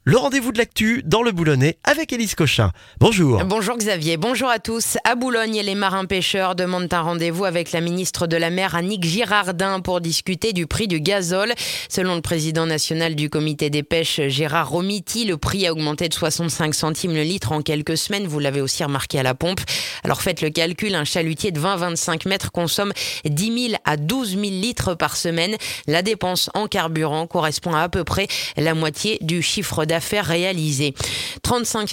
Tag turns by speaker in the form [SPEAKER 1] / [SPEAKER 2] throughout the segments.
[SPEAKER 1] Le rendez-vous de l'actu dans le Boulonnais avec Élise Cochin. Bonjour.
[SPEAKER 2] Bonjour Xavier, bonjour à tous. À Boulogne, les marins-pêcheurs demandent un rendez-vous avec la ministre de la Mer, Annick Girardin, pour discuter du prix du gazole. Selon le président national du comité des pêches, Gérard Romiti, le prix a augmenté de 65 centimes le litre en quelques semaines. Vous l'avez aussi remarqué à la pompe. Alors faites le calcul, un chalutier de 20-25 mètres consomme 10 000 à 12 000 litres par semaine. La dépense en carburant correspond à peu près la moitié du chiffre d'affaires réalisé. 35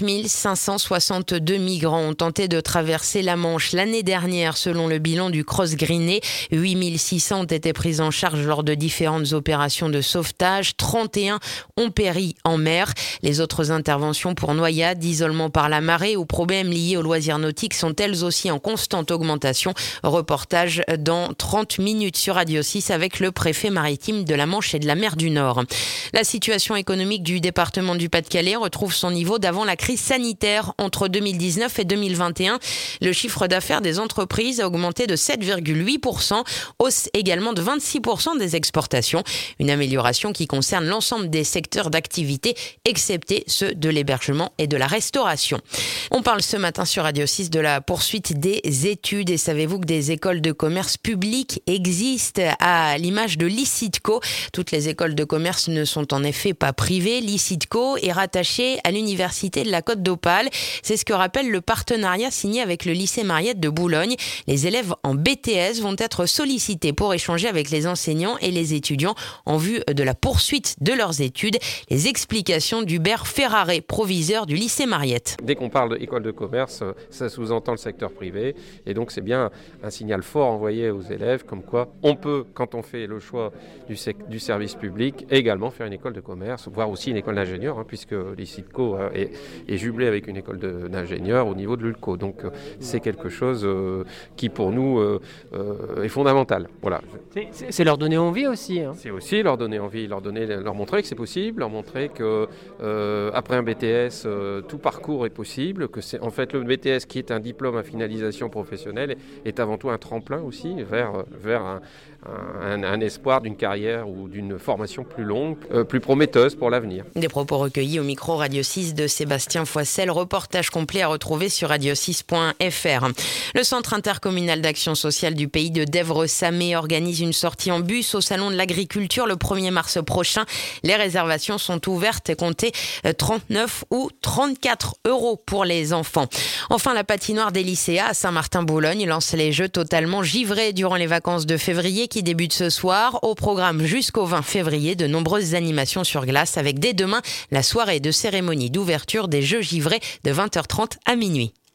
[SPEAKER 2] 562 migrants ont tenté de traverser la Manche l'année dernière selon le bilan du Cross Greené. 8 600 ont été pris en charge lors de différentes opérations de sauvetage. 31 ont péri en mer. Les autres interventions pour noyade, isolement par la marée ou problèmes liés aux loisirs nautiques sont elles aussi en constante augmentation. Reportage dans 30 minutes sur Radio 6 avec le préfet maritime de la Manche et de la mer du Nord. La situation économique du département du Pas-de-Calais retrouve son niveau d'avant la crise sanitaire. Entre 2019 et 2021, le chiffre d'affaires des entreprises a augmenté de 7,8%, hausse également de 26% des exportations. Une amélioration qui concerne l'ensemble des secteurs d'activité, excepté ceux de l'hébergement et de la restauration. On parle ce matin sur Radio 6 de la poursuite des études. Et savez-vous que des écoles de commerce publiques existent à l'image de Licitco? Toutes les écoles de commerce ne sont en effet pas privées. Licitco est rattaché à l'université de la Côte d'Opale. C'est ce que rappelle le partenariat signé avec le lycée Mariette de Boulogne. Les élèves en BTS vont être sollicités pour échanger avec les enseignants et les étudiants en vue de la poursuite de leurs études. Les explications d'Hubert Ferraré, proviseur du lycée Mariette.
[SPEAKER 3] Dès qu'on parle d'école de commerce, ça sous-entend le secteur privé. Et donc c'est bien un signal fort envoyé aux élèves comme quoi on peut, quand on fait le choix du service public, également faire une école de commerce, voire aussi une école d'ingénieur, puisque Licitco est jumelé avec une école d'ingénieurs au niveau de l'ULCO. Donc c'est quelque chose qui pour nous est fondamental. Voilà.
[SPEAKER 4] C'est leur donner envie aussi.
[SPEAKER 3] C'est aussi leur donner envie, leur montrer que c'est possible, leur montrer que après un BTS, tout parcours est possible, que c'est en fait le BTS qui est un diplôme à finalisation professionnelle est avant tout un tremplin aussi vers un espoir d'une carrière ou d'une formation plus longue, plus prometteuse pour l'avenir.
[SPEAKER 2] Des propos recueillis au micro Radio 6 de Sébastien Foissel. Reportage complet à retrouver sur radio6.fr. Le Centre intercommunal d'action sociale du pays de Dèvres-Samé organise une sortie en bus au Salon de l'Agriculture le 1er mars prochain. Les réservations sont ouvertes et comptez 39 ou 34 € pour les enfants. Enfin, la patinoire des lycéas à Saint-Martin-Boulogne lance les Jeux totalement givrés durant les vacances de février qui débutent ce soir. Au programme jusqu'au 20 février, de nombreuses animations sur glace avec dès demain la soirée de cérémonie d'ouverture des Jeux givrés de 20h30 à minuit.